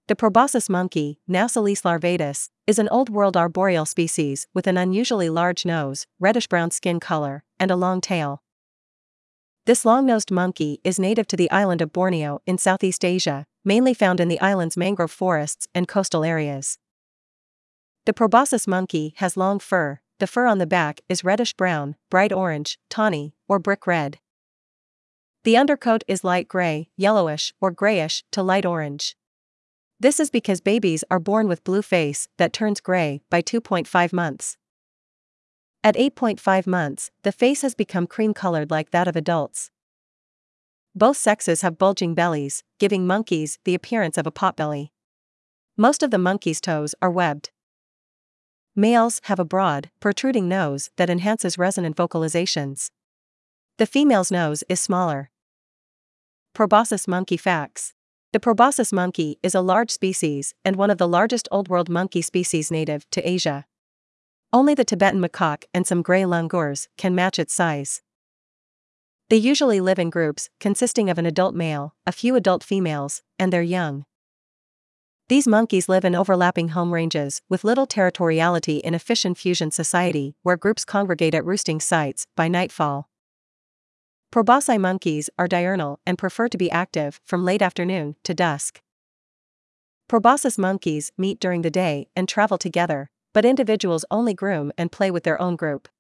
The proboscis monkey, Nausilis larvatus, is an Old World arboreal species with an unusually large nose, reddish-brown skin color, and a long tail. This long-nosed monkey is native to the island of Borneo in Southeast Asia, mainly found in the island's mangrove forests and coastal areas. The proboscis monkey has long fur. The fur on the back is reddish-brown, bright orange, tawny, or brick red. The undercoat is light gray, yellowish, or grayish to light orange. This is because babies are born with blue face that turns gray by 2.5 months. At 8.5 months, the face has become cream-colored like that of adults. Both sexes have bulging bellies, giving monkeys the appearance of a potbelly. Most of the monkey's toes are webbed. Males have a broad, protruding nose that enhances resonant vocalizations. The female's nose is smaller. Proboscis monkey facts. The proboscis monkey is a large species and one of the largest Old World monkey species native to Asia. Only the Tibetan macaque and some gray langurs can match its size. They usually live in groups consisting of an adult male, a few adult females, and their young. These monkeys live in overlapping home ranges with little territoriality in a fission fusion society where groups congregate at roosting sites by nightfall. Proboscis monkeys are diurnal and prefer to be active from late afternoon to dusk. Proboscis monkeys meet during the day and travel together, but individuals only groom and play with their own group.